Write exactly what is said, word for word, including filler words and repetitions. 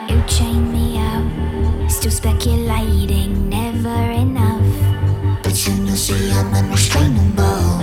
You chain me out, still speculating, never enough. But you know, see, I'm unrestrainable.